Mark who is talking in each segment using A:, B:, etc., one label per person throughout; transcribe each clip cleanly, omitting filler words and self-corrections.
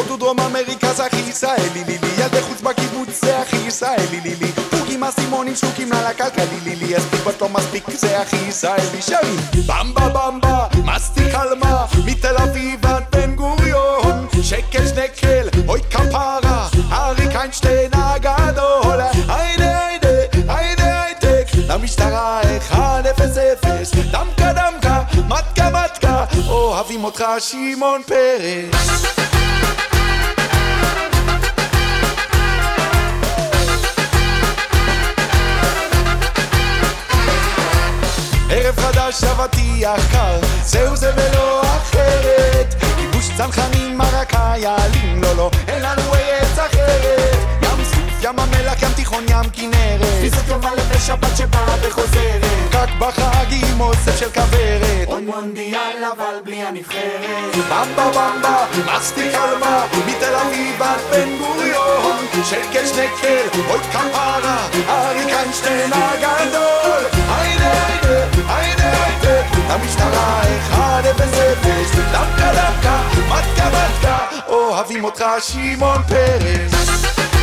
A: הודו דרום אמריקה זה הכי ישראלי לילי, ילדי חוץ בקיבוץ זה הכי ישראלי לילי, פוגים אסימונים שרוקים לה לקלקלי לילי, הספיק בת לא מספיק זה הכי ישראלי שרים במבה במבה, מסטיק אלמה, מתל אביב עד בן גוריון, שקל שנקל, אוי כפרה, אריק איינשטיין הגדול, היידה היידה היידה הייטק, למשטרה 1-0-0, דמקה דמקה, מתקה מתקה, אוהבים אותך שמעון פרס. ערב חדש אבטיח קר, זהו זה ולא אחרת, כיבוש צנחנים מרקה יעלים, לא לא, אין לנו ארץ אחרת, ים סוף, ים המלח, ים תיכון, ים כנרת, פיסות יובל ושבת שבאה וחוזרת, רק בחג עם אוסף של כברת, עוד מונדיאל אבל בלי הנבחרת, במבה במבה, מסטיק אלמה, מתל אביב עד בן גוריון, שקל שנקל, אוי כפרה, אריק איינשטיין הגדול, היידה היידה היידה היידה, המשטרה 1-0-0, דמקה דמקה, מתקה מתקה, אוהבים אותך שמעון פרס.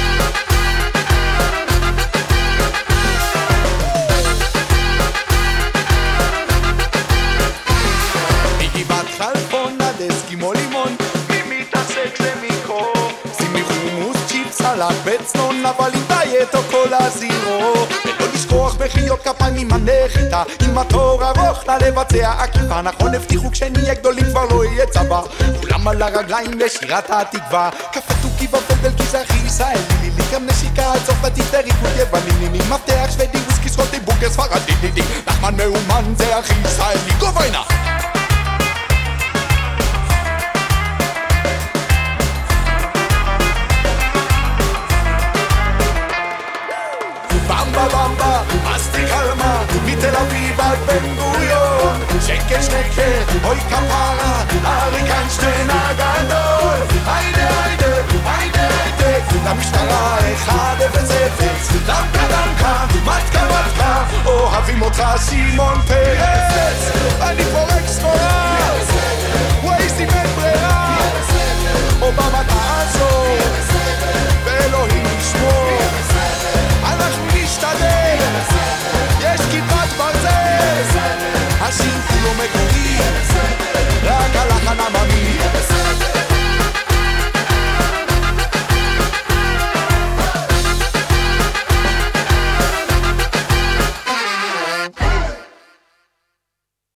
A: מגבעת חלפון עד אסקימו לימון, מי מתעסק למיקרו, שימי חומוס צ'יפ סלט בצנון, אבל עם דיאט או כל הזירו, ולא לשכוח בחיות כפיים עם הנחיתה, עם התור ארוך לבצע עקיפה, נכון הבטיחו כשנהיה גדולים כבר לא יהיה צבא, כולם על הרגליים לשירת התקווה, קפה תוכי ופלדל גזרחי ישראלי לילי, גם נשיקה על צרפתית וריקוד יווני, מפתח שוודי וויסקי סקוטי בוקר ספרדי לילי, נחמן מאומן זה הכי ישראלי, גוביינה במבה במבה, מסטיק אלמה, מתל אביב עד בן גוריון, שקל שנקל, אוי כפרה, אריק איינשטיין הגדול, היידה היידה היידה היידה, למשטרה 1-0-0, דמקה דמקה, מתקה מתקה, אוהבים אותך שמעון פרס, אני פורק סחורה